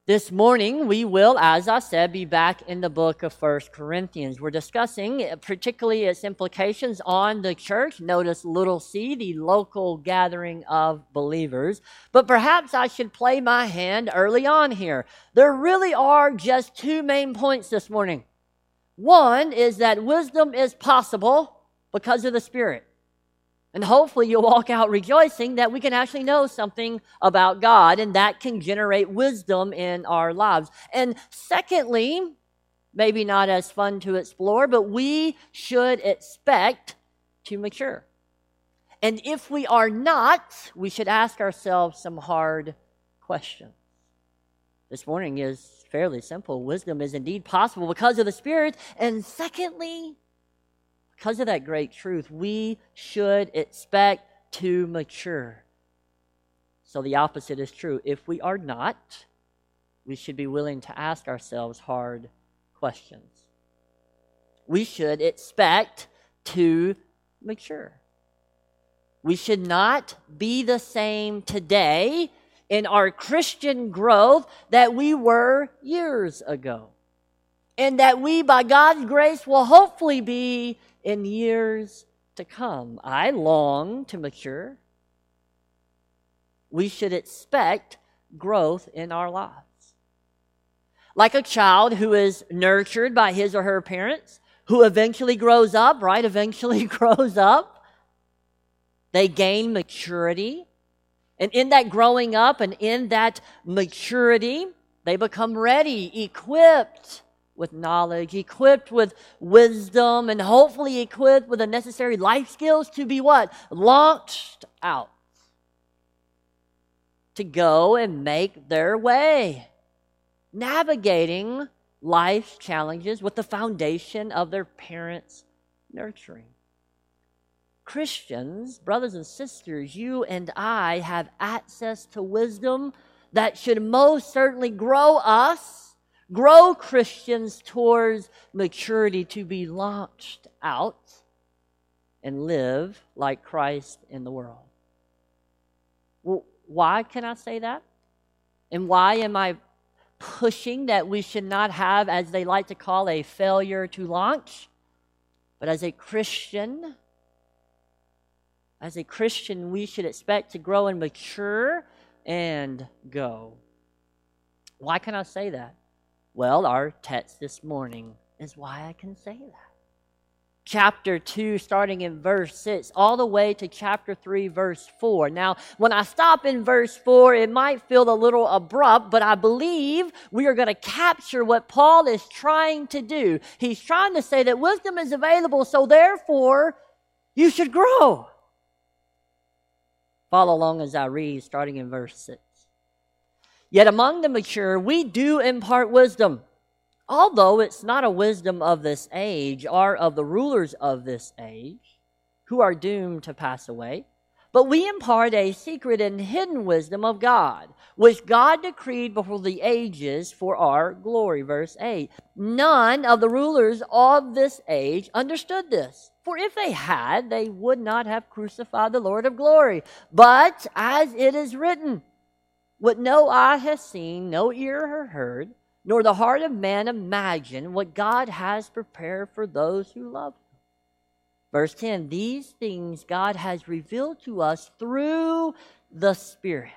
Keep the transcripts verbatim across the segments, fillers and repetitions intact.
This morning, we will, as I said, be back in the book of First Corinthians. We're discussing particularly its implications on the church. Notice little c, the local gathering of believers. But perhaps I should play my hand early on here. There really are just two main points this morning. One is that wisdom is possible because of the Spirit. And hopefully you'll walk out rejoicing that we can actually know something about God, and that can generate wisdom in our lives. And secondly, maybe not as fun to explore, but we should expect to mature. And if we are not, we should ask ourselves some hard questions. This morning is fairly simple. Wisdom is indeed possible because of the Spirit. And secondly, because of that great truth, we should expect to mature. So the opposite is true. If we are not, we should be willing to ask ourselves hard questions. We should expect to mature. We should not be the same today in our Christian growth that we were years ago. And that we, by God's grace, will hopefully be in years to come. I long to mature. We should expect growth in our lives. Like a child who is nurtured by his or her parents, who eventually grows up, right? Eventually grows up. They gain maturity. And in that growing up and in that maturity, they become ready, equipped with knowledge, equipped with wisdom, and hopefully equipped with the necessary life skills to be what? Launched out. To go and make their way. Navigating life's challenges with the foundation of their parents' nurturing. Christians, brothers and sisters, you and I have access to wisdom that should most certainly grow us, grow Christians towards maturity to be launched out and live like Christ in the world. Well, why can I say that? And why am I pushing that we should not have, as they like to call, a failure to launch? But as a Christian, as a Christian, we should expect to grow and mature and go. Why can I say that? Well, our text this morning is why I can say that. Chapter two, starting in verse six, all the way to chapter three, verse four. Now, when I stop in verse four, it might feel a little abrupt, but I believe we are going to capture what Paul is trying to do. He's trying to say that wisdom is available, so therefore, you should grow. Follow along as I read, starting in verse six. Yet among the mature, we do impart wisdom, although it's not a wisdom of this age or of the rulers of this age, who are doomed to pass away. But we impart a secret and hidden wisdom of God, which God decreed before the ages for our glory. Verse eight. None of the rulers of this age understood this. For if they had, they would not have crucified the Lord of glory. But as it is written, what no eye has seen, no ear has heard, nor the heart of man imagined, what God has prepared for those who love Him. Verse ten, these things God has revealed to us through the Spirit.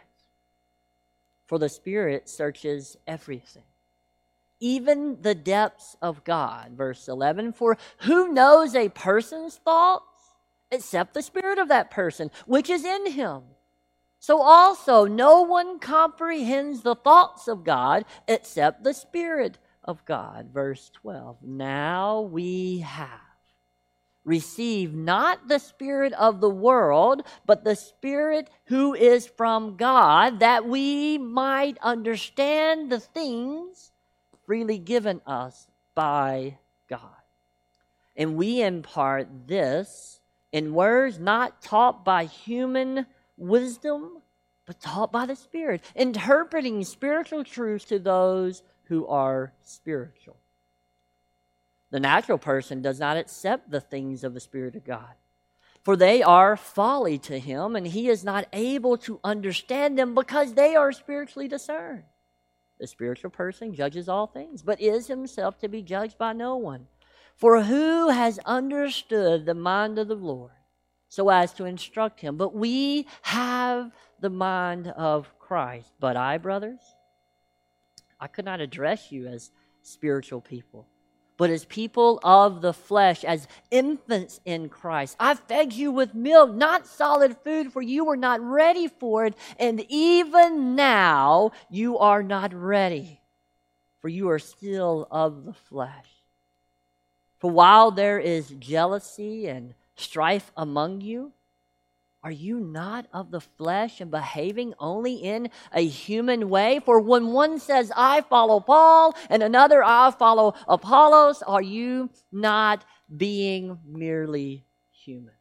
For the Spirit searches everything, even the depths of God. Verse eleven, for who knows a person's thoughts except the spirit of that person, which is in him? So also, no one comprehends the thoughts of God except the Spirit of God. Verse twelve, now we have received not the spirit of the world, but the Spirit who is from God, that we might understand the things freely given us by God. And we impart this in words not taught by human wisdom, but taught by the Spirit, interpreting spiritual truths to those who are spiritual. The natural person does not accept the things of the Spirit of God, for they are folly to him, and he is not able to understand them because they are spiritually discerned. The spiritual person judges all things, but is himself to be judged by no one. For who has understood the mind of the Lord so as to instruct him? But we have the mind of Christ. But I, brothers, I could not address you as spiritual people, but as people of the flesh, as infants in Christ. I fed you with milk, not solid food, for you were not ready for it, and even now you are not ready, for you are still of the flesh. For while there is jealousy and strife among you, are you not of the flesh and behaving only in a human way? For when one says, I follow Paul, and another, I follow Apollos, are you not being merely human?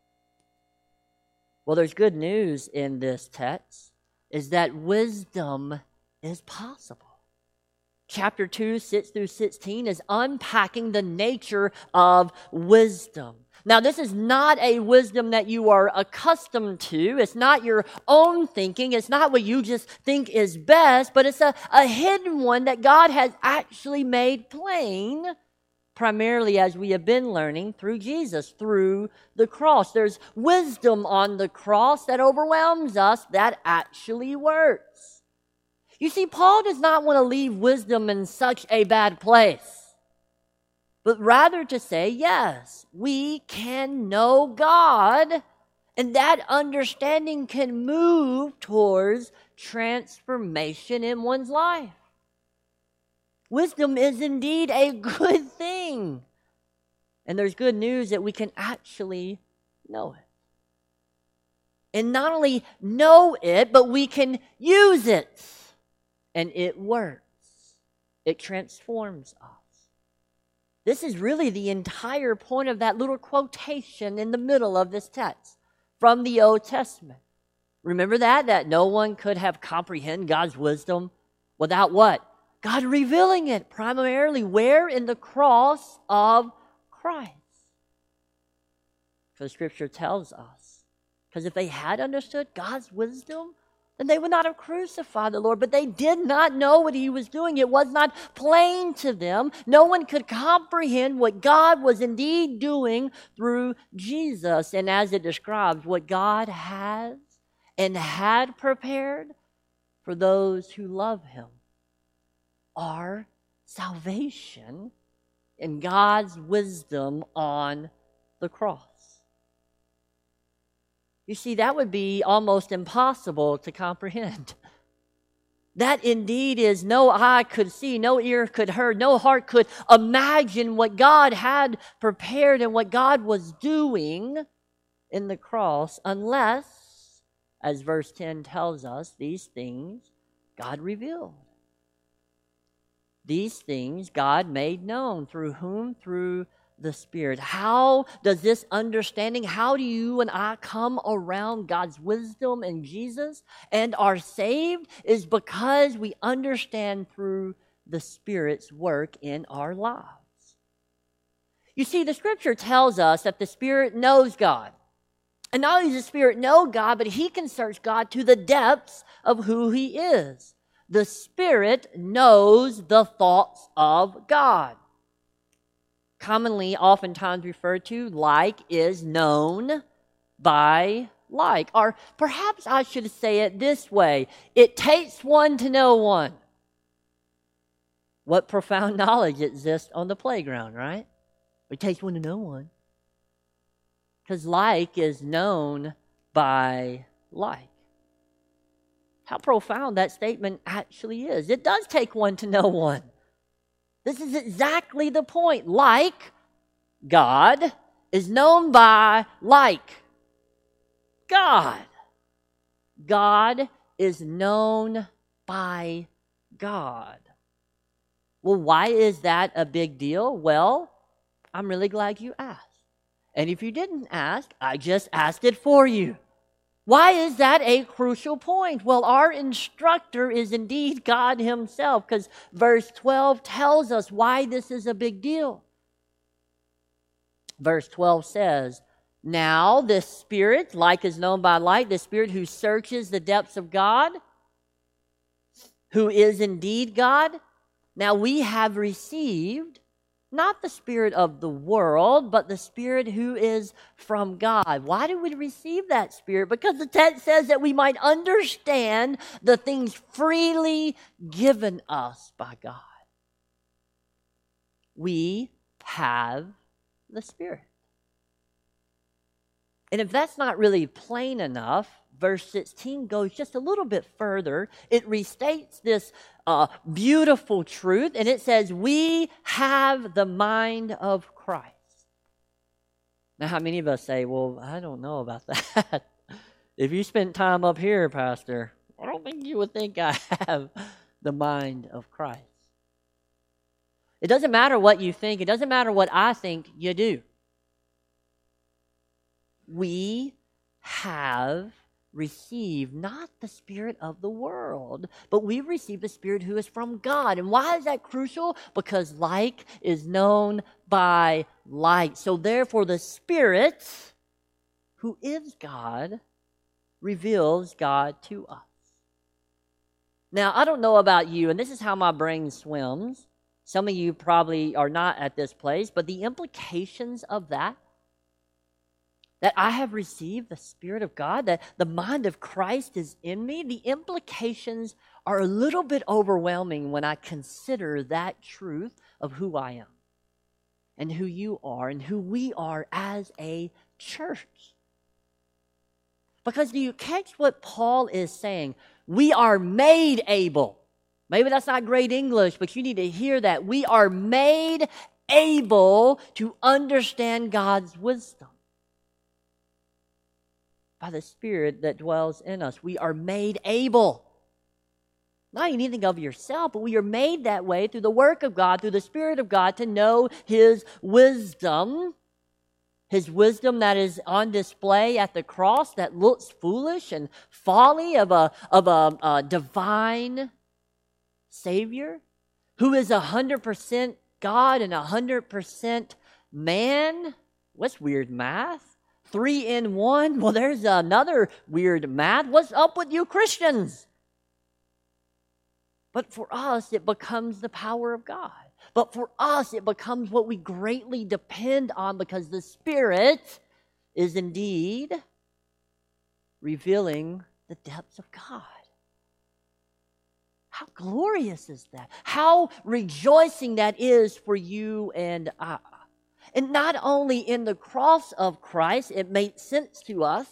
Well, there's good news in this text, is that wisdom is possible. Chapter two, six through sixteen is unpacking the nature of wisdom. Now, this is not a wisdom that you are accustomed to. It's not your own thinking. It's not what you just think is best, but it's a, a hidden one that God has actually made plain, primarily as we have been learning through Jesus, through the cross. There's wisdom on the cross that overwhelms us that actually works. You see, Paul does not want to leave wisdom in such a bad place, but rather to say, yes, we can know God, and that understanding can move towards transformation in one's life. Wisdom is indeed a good thing, and there's good news that we can actually know it. And not only know it, but we can use it, and it works. It transforms us. This is really the entire point of that little quotation in the middle of this text from the Old Testament. Remember that? That no one could have comprehended God's wisdom without what? God revealing it primarily where? In the cross of Christ. For the Scripture tells us. Because if they had understood God's wisdom, then they would not have crucified the Lord. But they did not know what he was doing. It was not plain to them. No one could comprehend what God was indeed doing through Jesus. And as it describes what God has and had prepared for those who love him, our salvation and God's wisdom on the cross. You see, that would be almost impossible to comprehend. That indeed is no eye could see, no ear could hear, no heart could imagine what God had prepared and what God was doing in the cross unless, as verse ten tells us, these things God revealed. These things God made known. Through whom? Through the Spirit. How does this understanding, how do you and I come around God's wisdom in Jesus and are saved? Is because we understand through the Spirit's work in our lives. You see, the Scripture tells us that the Spirit knows God. And not only does the Spirit know God, but he can search God to the depths of who he is. The Spirit knows the thoughts of God. Commonly, oftentimes referred to, like is known by like. Or perhaps I should say it this way. It takes one to know one. What profound knowledge exists on the playground, right? It takes one to know one. Because like is known by like. How profound that statement actually is. It does take one to know one. This is exactly the point. Like God is known by like God. God is known by God. Well, why is that a big deal? Well, I'm really glad you asked. And if you didn't ask, I just asked it for you. Why is that a crucial point? Well, our instructor is indeed God himself, because verse twelve tells us why this is a big deal. Verse twelve says, now this Spirit, like is known by like, the Spirit who searches the depths of God, who is indeed God. Now we have received not the spirit of the world, but the Spirit who is from God. Why do we receive that Spirit? Because the text says that we might understand the things freely given us by God. We have the Spirit. And if that's not really plain enough, verse sixteen goes just a little bit further. It restates this uh, beautiful truth, and it says, we have the mind of Christ. Now, how many of us say, well, I don't know about that. If you spent time up here, Pastor, I don't think you would think I have the mind of Christ. It doesn't matter what you think. It doesn't matter what I think, you do. We have received not the spirit of the world, but we receive the Spirit who is from God. And why is that crucial? Because like is known by like. So therefore the Spirit who is God reveals God to us. Now, I don't know about you, and this is how my brain swims. Some of you probably are not at this place, but the implications of that, that I have received the Spirit of God, that the mind of Christ is in me, the implications are a little bit overwhelming when I consider that truth of who I am and who you are and who we are as a church. Because do you catch what Paul is saying? We are made able. Maybe that's not great English, but you need to hear that. We are made able to understand God's wisdom. By the Spirit that dwells in us. We are made able. Not anything of yourself, but we are made that way through the work of God, through the Spirit of God, to know His wisdom. His wisdom that is on display at the cross, that looks foolish and folly of a, of a, a divine Savior, who is one hundred percent God and one hundred percent man. What's weird math? Three in one? Well, there's another weird math. What's up with you Christians? But for us, it becomes the power of God. But for us, it becomes what we greatly depend on because the Spirit is indeed revealing the depths of God. How glorious is that? How rejoicing that is for you and I. And not only in the cross of Christ, it made sense to us,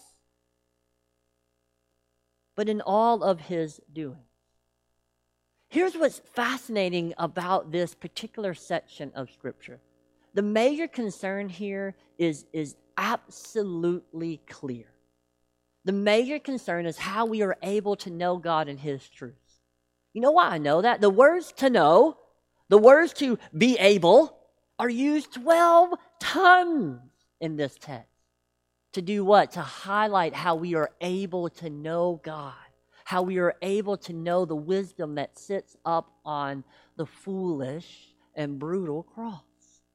but in all of His doing. Here's what's fascinating about this particular section of Scripture. The major concern here is, is absolutely clear. The major concern is how we are able to know God and His truths. You know why I know that? The words to know, the words to be able, are used twelve times in this text. To do what? To highlight how we are able to know God. How we are able to know the wisdom that sits up on the foolish and brutal cross.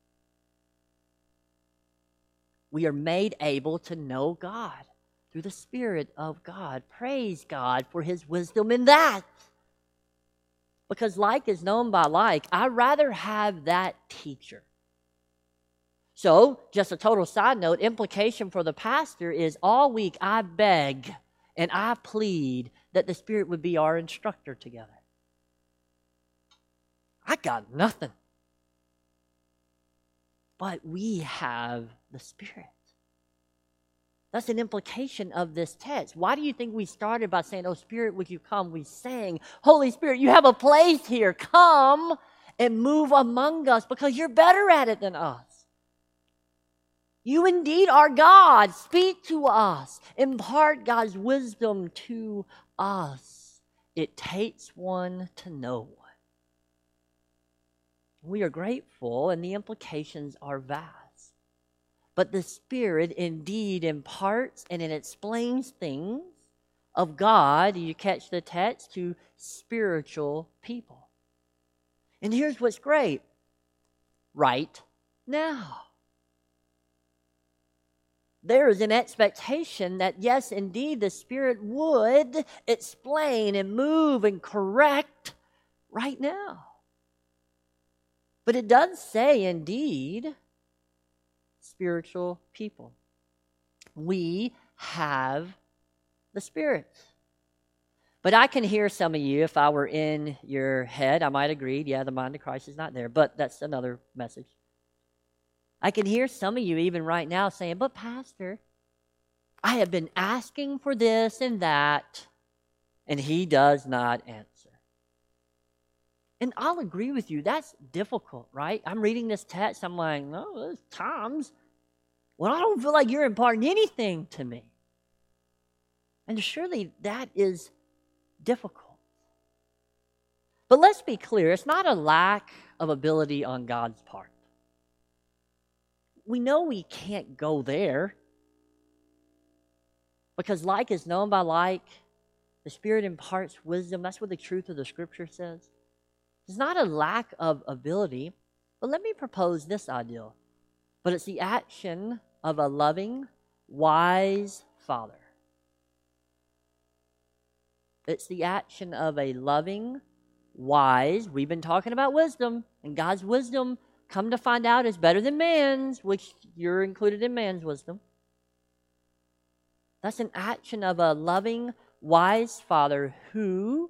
We are made able to know God through the Spirit of God. Praise God for His wisdom in that. Because like is known by like, I'd rather have that teacher. So, just a total side note, implication for the pastor is all week I beg and I plead that the Spirit would be our instructor together. I got nothing. But we have the Spirit. That's an implication of this text. Why do you think we started by saying, oh, Spirit, would you come? We sang, Holy Spirit, you have a place here. Come and move among us because you're better at it than us. You indeed are God. Speak to us. Impart God's wisdom to us. It takes one to know one. We are grateful, and the implications are vast. But the Spirit indeed imparts and it explains things of God, you catch the text, to spiritual people. And here's what's great. Right now. There is an expectation that, yes, indeed, the Spirit would explain and move and correct right now. But it does say, indeed, spiritual people. We have the Spirit. But I can hear some of you, if I were in your head, I might agree, yeah, the mind of Christ is not there, but that's another message. I can hear some of you even right now saying, but Pastor, I have been asking for this and that, and he does not answer. And I'll agree with you, that's difficult, right? I'm reading this text, I'm like, no, there's times when I don't feel like you're imparting anything to me. And surely that is difficult. But let's be clear, it's not a lack of ability on God's part. We know we can't go there because like is known by like. The Spirit imparts wisdom. That's what the truth of the Scripture says. It's not a lack of ability, but let me propose this ideal. But it's the action of a loving, wise Father. It's the action of a loving, wise, we've been talking about wisdom, and God's wisdom, come to find out, is better than man's, which you're included in man's wisdom. That's an action of a loving, wise Father who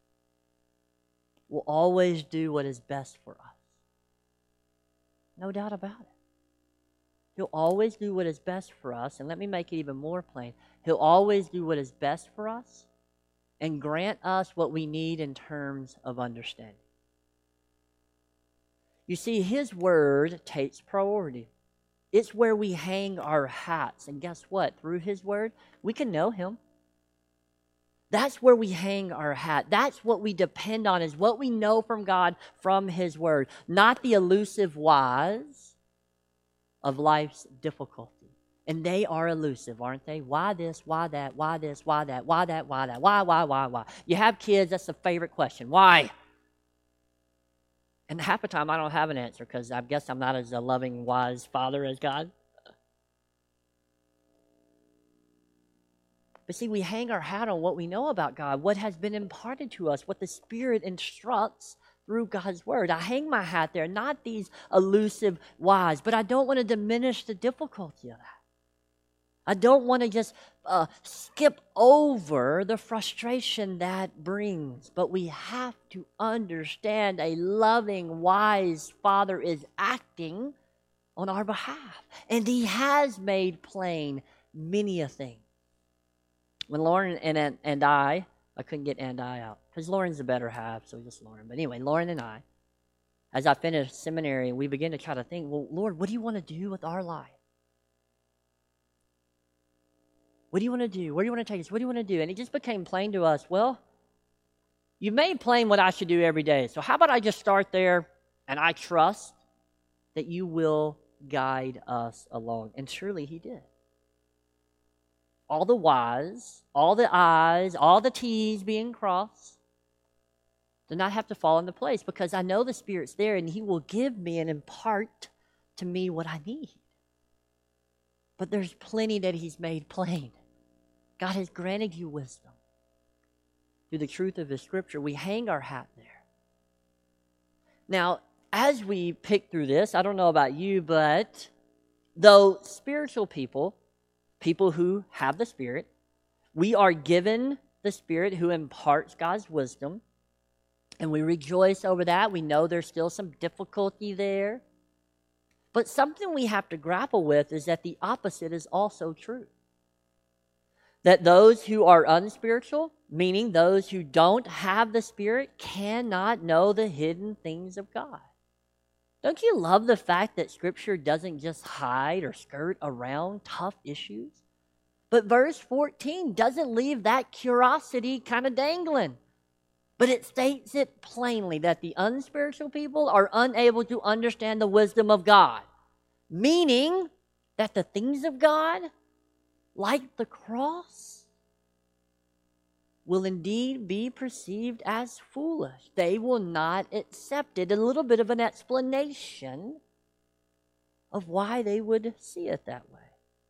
will always do what is best for us. No doubt about it. He'll always do what is best for us, and let me make it even more plain. He'll always do what is best for us and grant us what we need in terms of understanding. You see, His Word takes priority. It's where we hang our hats. And guess what? Through His Word, we can know Him. That's where we hang our hat. That's what we depend on, is what we know from God from His Word. Not the elusive whys of life's difficulty. And they are elusive, aren't they? Why this, why that, why this, why that, why that, why that, why, why, why, why. You have kids, that's the favorite question. Why? And half the time I don't have an answer because I guess I'm not as a loving, wise Father as God. But see, we hang our hat on what we know about God, what has been imparted to us, what the Spirit instructs through God's Word. I hang my hat there, not these elusive whys, but I don't want to diminish the difficulty of that. I don't want to just uh, skip over the frustration that brings, but we have to understand a loving, wise Father is acting on our behalf, and He has made plain many a thing. When Lauren and and I, I couldn't get and I out, because Lauren's the better half, so just Lauren. But anyway, Lauren and I, as I finished seminary, we began to try to think, well, Lord, what do you want to do with our life? What do you want to do? Where do you want to take us? What do you want to do? And it just became plain to us, well, you made plain what I should do every day. So how about I just start there, and I trust that you will guide us along. And surely He did. All the Y's, all the I's, all the T's being crossed do not have to fall into place, because I know the Spirit's there and He will give me and impart to me what I need. But there's plenty that He's made plain. God has granted you wisdom. Through the truth of His Scripture, we hang our hat there. Now, as we pick through this, I don't know about you, but though spiritual people, people who have the Spirit, we are given the Spirit who imparts God's wisdom, and we rejoice over that. We know there's still some difficulty there. But something we have to grapple with is that the opposite is also true. That those who are unspiritual, meaning those who don't have the Spirit, cannot know the hidden things of God. Don't you love the fact that Scripture doesn't just hide or skirt around tough issues? But verse fourteen doesn't leave that curiosity kind of dangling. But it states it plainly that the unspiritual people are unable to understand the wisdom of God. Meaning that the things of God, like the cross, will indeed be perceived as foolish. They will not accept it. A little bit of an explanation of why they would see it that way.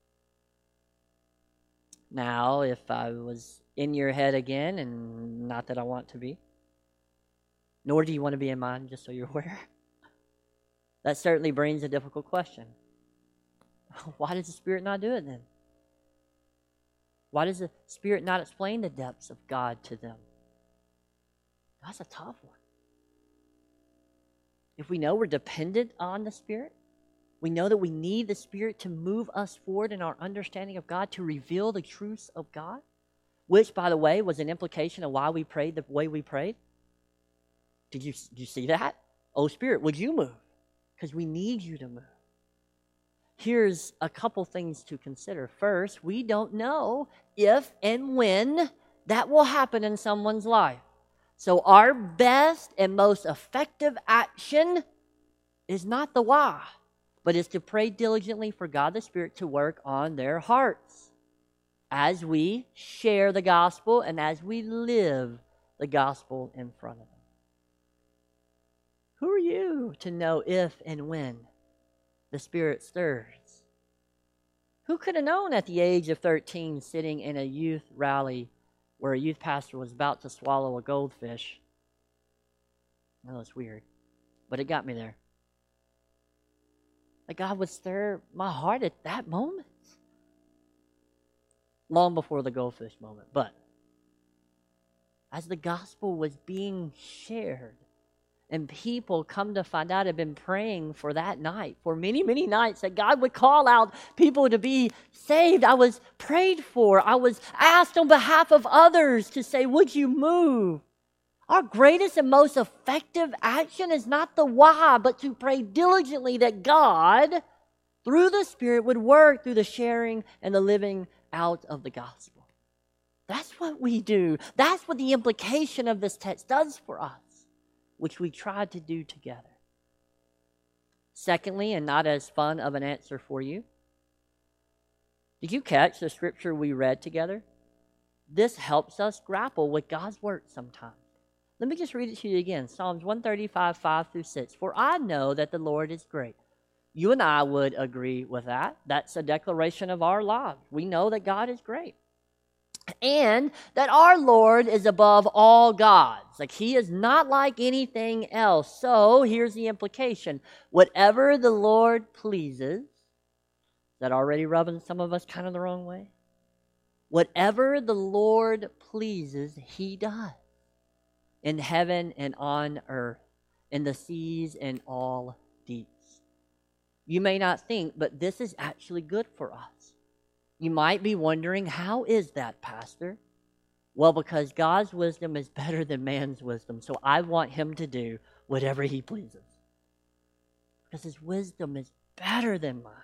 Now, if I was in your head again, and not that I want to be, Nor do you want to be in mine, just so you're aware. That certainly brings a difficult question. Why does the Spirit not do it then? Why does the Spirit not explain the depths of God to them? That's a tough one. If we know we're dependent on the Spirit, we know that we need the Spirit to move us forward in our understanding of God, to reveal the truths of God, which, by the way, was an implication of why we prayed the way we prayed. Did you, did you see that? Oh, Spirit, would you move? Because we need you to move. Here's a couple things to consider. First, we don't know if and when that will happen in someone's life. So our best and most effective action is not the why, but is to pray diligently for God the Spirit to work on their hearts as we share the gospel and as we live the gospel in front of them. Who are you to know if and when the Spirit stirs? Who could have known at the age of thirteen, sitting in a youth rally where a youth pastor was about to swallow a goldfish? I know it's weird, but it got me there. That God would stir my heart at that moment. Long before the goldfish moment. But as the gospel was being shared, and people, come to find out, have been praying for that night, for many, many nights, that God would call out people to be saved. I was prayed for. I was asked on behalf of others to say, would you move? Our greatest and most effective action is not the why, but to pray diligently that God, through the Spirit, would work through the sharing and the living out of the gospel. That's what we do. That's what the implication of this text does for us, which we tried to do together. Secondly, and not as fun of an answer for you, did you catch the scripture we read together? This helps us grapple with God's word sometimes. Let me just read it to you again. Psalms one thirty-five, five through six. For I know that the Lord is great. You and I would agree with that. That's a declaration of our lives. We know that God is great. And that our Lord is above all gods. Like, he is not like anything else. So here's the implication. Whatever the Lord pleases, is that already rubbing some of us kind of the wrong way? Whatever the Lord pleases, he does. In heaven and on earth, in the seas and all deeps. You may not think, but this is actually good for us. You might be wondering, how is that, Pastor? Well, because God's wisdom is better than man's wisdom, so I want him to do whatever he pleases. Because his wisdom is better than mine.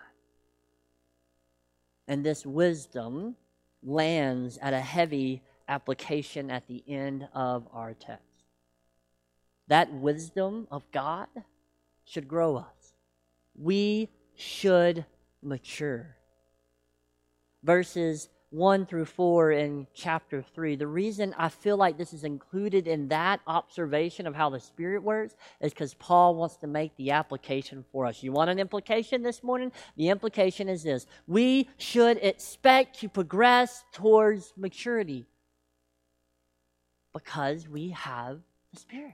And this wisdom lands at a heavy application at the end of our text. That wisdom of God should grow us. We should mature. Verses one through four in chapter three. The reason I feel like this is included in that observation of how the Spirit works is because Paul wants to make the application for us. You want an implication this morning? The implication is this. We should expect to progress towards maturity because we have the Spirit.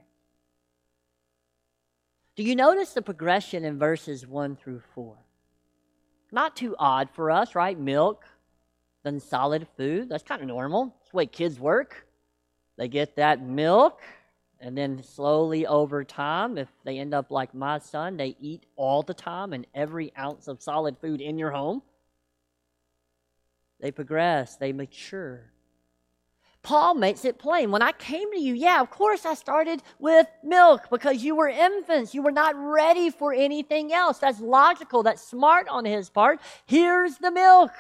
Do you notice the progression in verses one through four? Not too odd for us, right? Milk, then solid food. That's kind of normal. That's the way kids work. They get that milk, and then slowly over time, if they end up like my son, they eat all the time and every ounce of solid food in your home. They progress. They mature. Paul makes it plain. When I came to you, yeah, of course I started with milk because you were infants. You were not ready for anything else. That's logical. That's smart on his part. Here's the milk.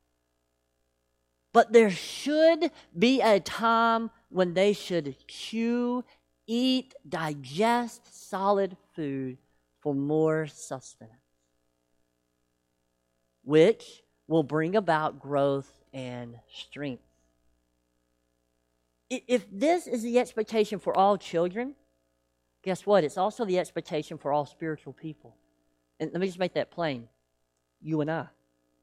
But there should be a time when they should chew, eat, digest solid food for more sustenance, which will bring about growth and strength. If this is the expectation for all children, guess what? It's also the expectation for all spiritual people. And let me just make that plain. You and I.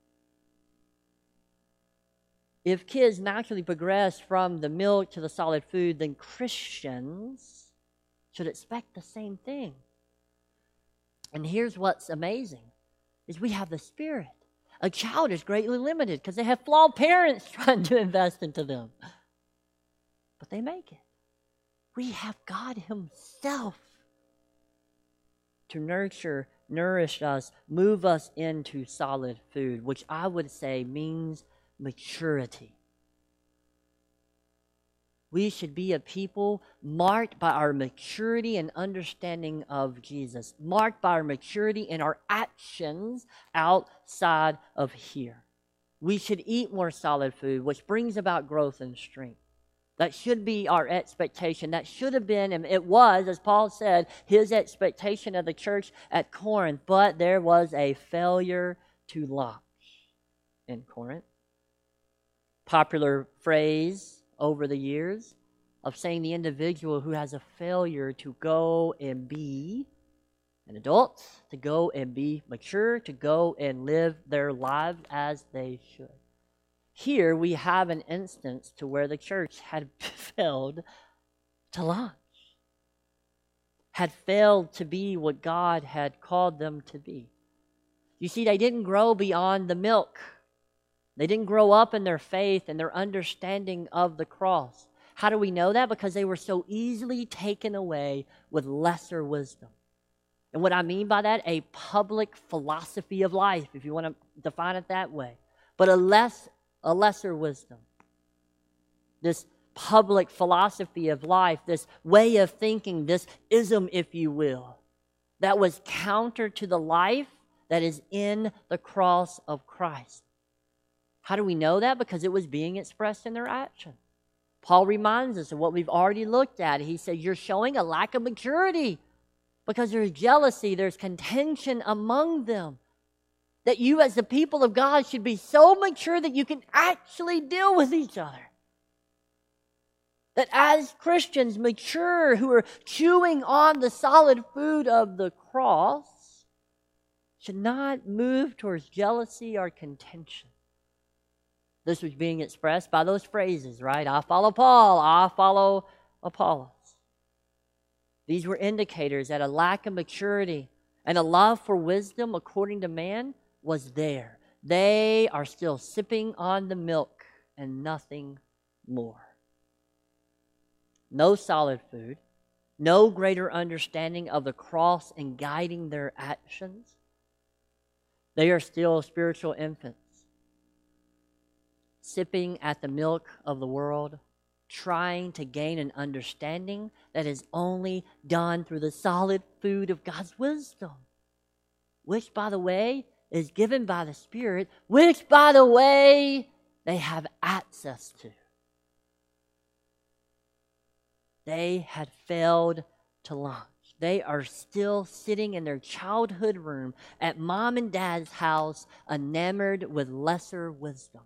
If kids naturally progress from the milk to the solid food, then Christians should expect the same thing. And here's what's amazing, is we have the Spirit. A child is greatly limited because they have flawed parents trying to invest into them. But they make it. We have God Himself to nurture, nourish us, move us into solid food, which I would say means maturity. We should be a people marked by our maturity and understanding of Jesus, marked by our maturity in our actions outside of here. We should eat more solid food, which brings about growth and strength. That should be our expectation. That should have been, and it was, as Paul said, his expectation of the church at Corinth, but there was a failure to launch in Corinth. Popular phrase over the years of saying the individual who has a failure to go and be an adult, to go and be mature, to go and live their lives as they should. Here we have an instance to where the church had failed to launch, had failed to be what God had called them to be. You see, they didn't grow beyond the milk. They didn't grow up in their faith and their understanding of the cross. How do we know that? Because they were so easily taken away with lesser wisdom. And what I mean by that, a public philosophy of life, if you want to define it that way. But a less, a lesser wisdom. This public philosophy of life, this way of thinking, this ism, if you will, that was counter to the life that is in the cross of Christ. How do we know that? Because it was being expressed in their action. Paul reminds us of what we've already looked at. He says, you're showing a lack of maturity because there's jealousy, there's contention among them. That you as the people of God should be so mature that you can actually deal with each other. That as Christians mature who are chewing on the solid food of the cross should not move towards jealousy or contention. This was being expressed by those phrases, right? I follow Paul, I follow Apollos. These were indicators that a lack of maturity and a love for wisdom according to man was there. They are still sipping on the milk and nothing more. No solid food, no greater understanding of the cross and guiding their actions. They are still spiritual infants, sipping at the milk of the world, trying to gain an understanding that is only done through the solid food of God's wisdom, which, by the way, is given by the Spirit, which, by the way, they have access to. They had failed to launch. They are still sitting in their childhood room at mom and dad's house, enamored with lesser wisdom,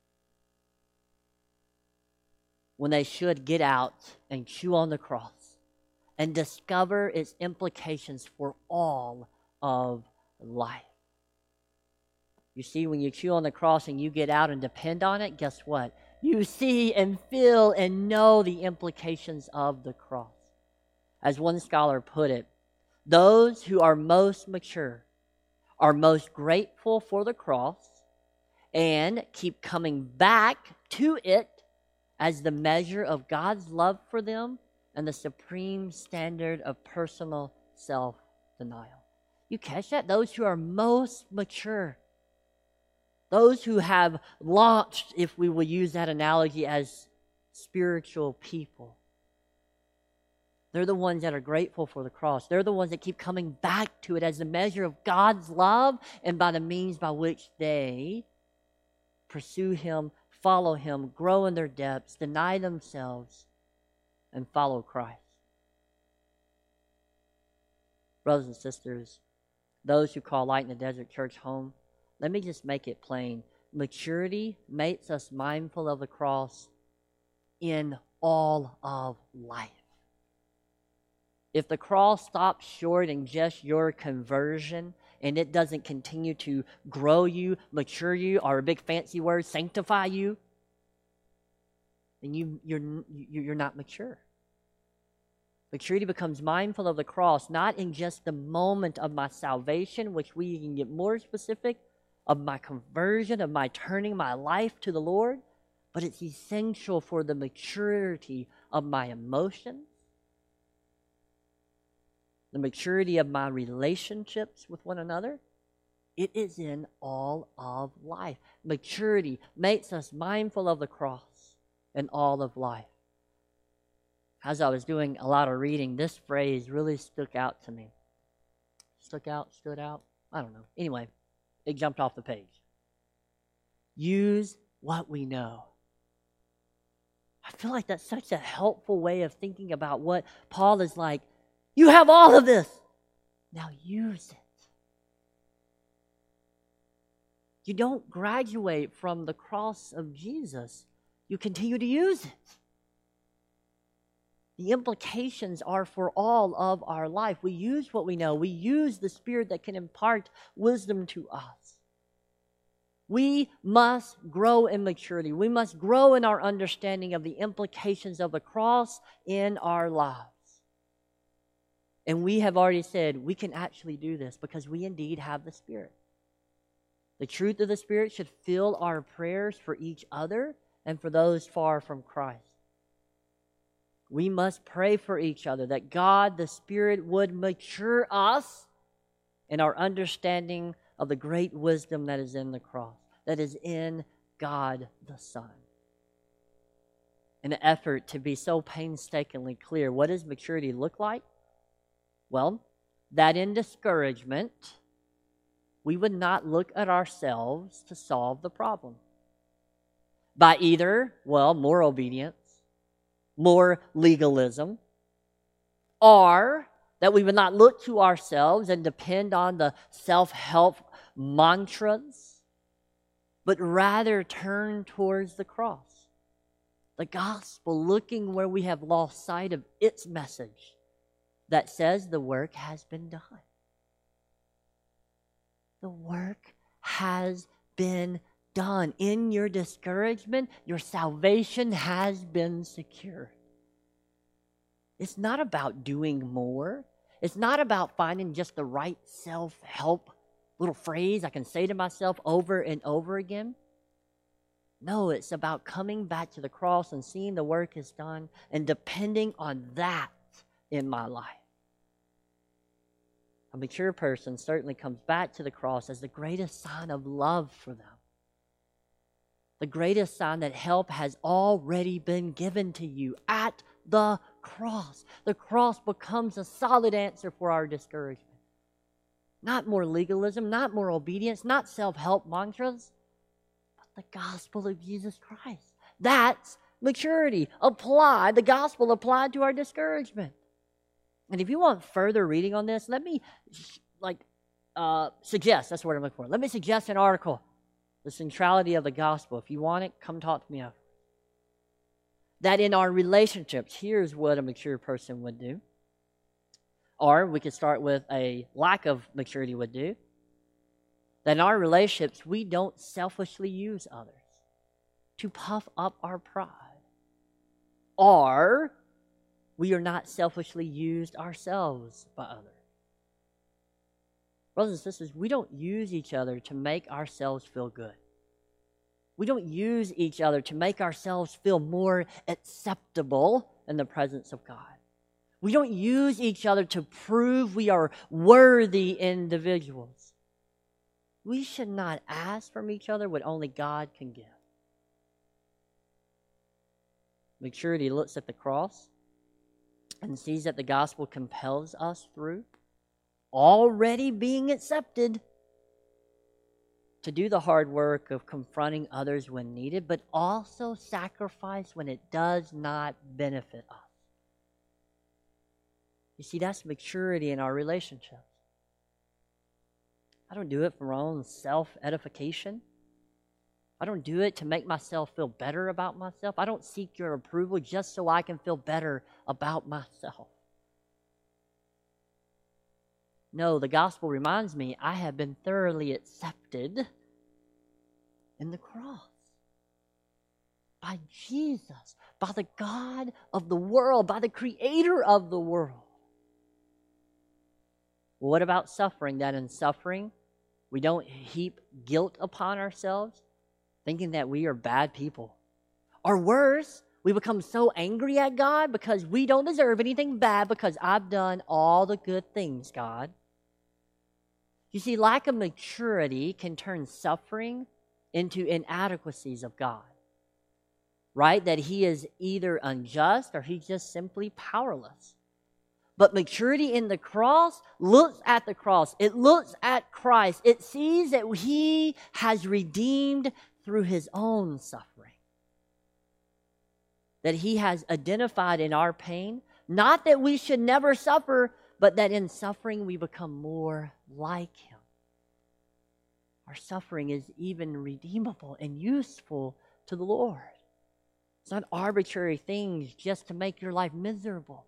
when they should get out and chew on the cross and discover its implications for all of life. You see, when you chew on the cross and you get out and depend on it, guess what? You see and feel and know the implications of the cross. As one scholar put it, those who are most mature are most grateful for the cross and keep coming back to it as the measure of God's love for them and the supreme standard of personal self-denial. You catch that? Those who are most mature, those who have launched, if we will use that analogy, as spiritual people, they're the ones that are grateful for the cross. They're the ones that keep coming back to it as the measure of God's love and by the means by which they pursue Him, follow Him, grow in their depths, deny themselves, and follow Christ. Brothers and sisters, those who call Light in the Desert Church home, let me just make it plain. Maturity makes us mindful of the cross in all of life. If the cross stops short in just your conversion and it doesn't continue to grow you, mature you, or a big fancy word, sanctify you, then you, you're, you're not mature. Maturity becomes mindful of the cross, not in just the moment of my salvation, which we can get more specific, of my conversion, of my turning my life to the Lord, but it's essential for the maturity of my emotions, the maturity of my relationships with one another. It is in all of life. Maturity makes us mindful of the cross in all of life. As I was doing a lot of reading, this phrase really stuck out to me. Stuck out, stood out? I don't know. Anyway, it jumped off the page. Use what we know. I feel like that's such a helpful way of thinking about what Paul is like. You have all of this. Now use it. You don't graduate from the cross of Jesus. You continue to use it. The implications are for all of our life. We use what we know. We use the Spirit that can impart wisdom to us. We must grow in maturity. We must grow in our understanding of the implications of the cross in our lives. And we have already said we can actually do this because we indeed have the Spirit. The truth of the Spirit should fill our prayers for each other and for those far from Christ. We must pray for each other that God, the Spirit, would mature us in our understanding of the great wisdom that is in the cross, that is in God the Son. In an effort to be so painstakingly clear, what does maturity look like? Well, that in discouragement, we would not look at ourselves to solve the problem. By either, well, more obedience, more legalism, or that we would not look to ourselves and depend on the self-help mantras, but rather turn towards the cross, the gospel, looking where we have lost sight of its message that says the work has been done. The work has been done. In your discouragement, your salvation has been secured. It's not about doing more. It's not about finding just the right self-help little phrase I can say to myself over and over again. No, it's about coming back to the cross and seeing the work is done and depending on that in my life. A mature person certainly comes back to the cross as the greatest sign of love for them. The greatest sign that help has already been given to you at the cross. The cross becomes a solid answer for our discouragement. Not more legalism, not more obedience, not self-help mantras, but the gospel of Jesus Christ. That's maturity. Apply the gospel applied to our discouragement. And if you want further reading on this, let me like uh, suggest, that's what I'm looking for. Let me suggest an article, The Centrality of the Gospel. If you want it, come talk to me after. That in our relationships, here's what a mature person would do. Or we could start with a lack of maturity would do. That in our relationships, we don't selfishly use others to puff up our pride. Or we are not selfishly used ourselves by others. Brothers and sisters, we don't use each other to make ourselves feel good. We don't use each other to make ourselves feel more acceptable in the presence of God. We don't use each other to prove we are worthy individuals. We should not ask from each other what only God can give. Maturity looks at the cross and sees that the gospel compels us through, already being accepted, to do the hard work of confronting others when needed, but also sacrifice when it does not benefit us. You see, that's maturity in our relationships. I don't do it for my own self-edification. I don't do it to make myself feel better about myself. I don't seek your approval just so I can feel better about myself. No, the gospel reminds me I have been thoroughly accepted in the cross by Jesus, by the God of the world, by the creator of the world. Well, what about suffering? That in suffering, we don't heap guilt upon ourselves, thinking that we are bad people. Or worse, we become so angry at God because we don't deserve anything bad because I've done all the good things, God. You see, lack of maturity can turn suffering into inadequacies of God. Right? That He is either unjust or He's just simply powerless. But maturity in the cross looks at the cross. It looks at Christ. It sees that He has redeemed through His own suffering. That He has identified in our pain, not that we should never suffer, but that in suffering we become more like Him. Our suffering is even redeemable and useful to the Lord. It's not arbitrary things just to make your life miserable.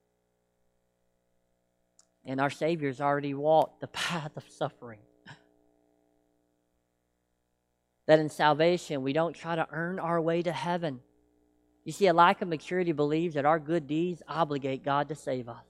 And our Savior's already walked the path of suffering. That in salvation, we don't try to earn our way to heaven. You see, a lack of maturity believes that our good deeds obligate God to save us.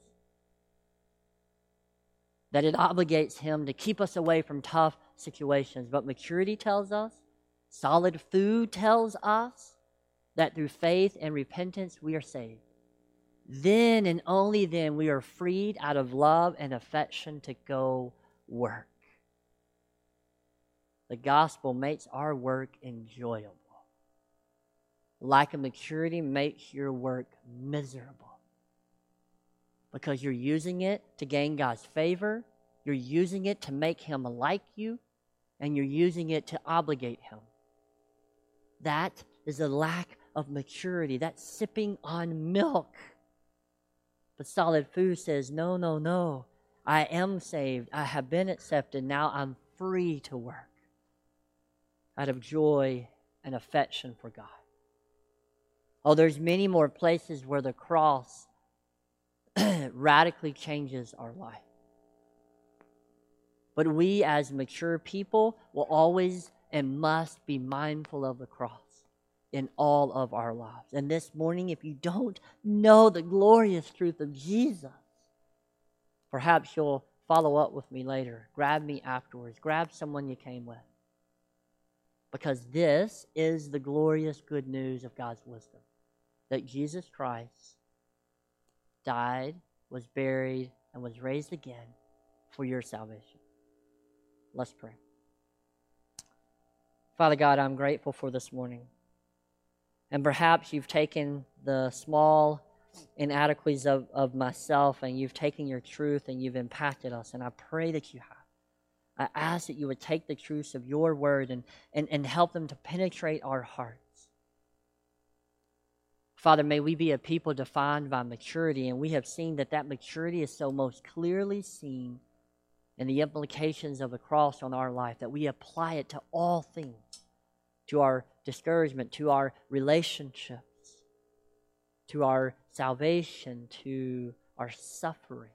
That it obligates Him to keep us away from tough situations. But maturity tells us, solid food tells us, that through faith and repentance we are saved. Then and only then we are freed out of love and affection to go work. The gospel makes our work enjoyable. Lack of maturity makes your work miserable. Because you're using it to gain God's favor, you're using it to make Him like you, and you're using it to obligate Him. That is a lack of maturity. That's sipping on milk. But solid food says, no, no, no. I am saved. I have been accepted. Now I'm free to work out of joy and affection for God. Oh, there's many more places where the cross radically changes our life. But we as mature people will always and must be mindful of the cross in all of our lives. And this morning, if you don't know the glorious truth of Jesus, perhaps you'll follow up with me later. Grab me afterwards. Grab someone you came with. Because this is the glorious good news of God's wisdom. That Jesus Christ died, was buried, and was raised again for your salvation. Let's pray. Father God, I'm grateful for this morning. And perhaps you've taken the small inadequacies of, of myself and you've taken your truth and you've impacted us. And I pray that you have. I ask that you would take the truths of your word and, and, and help them to penetrate our hearts. Father, may we be a people defined by maturity, and we have seen that that maturity is so most clearly seen in the implications of the cross on our life, that we apply it to all things, to our discouragement, to our relationships, to our salvation, to our suffering.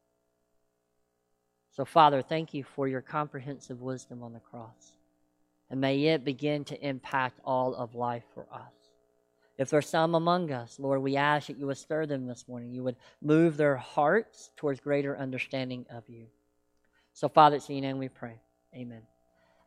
So, Father, thank you for your comprehensive wisdom on the cross. And may it begin to impact all of life for us. If there's some among us, Lord, we ask that you would stir them this morning. You would move their hearts towards greater understanding of you. So, Father, it's in your name we pray. Amen.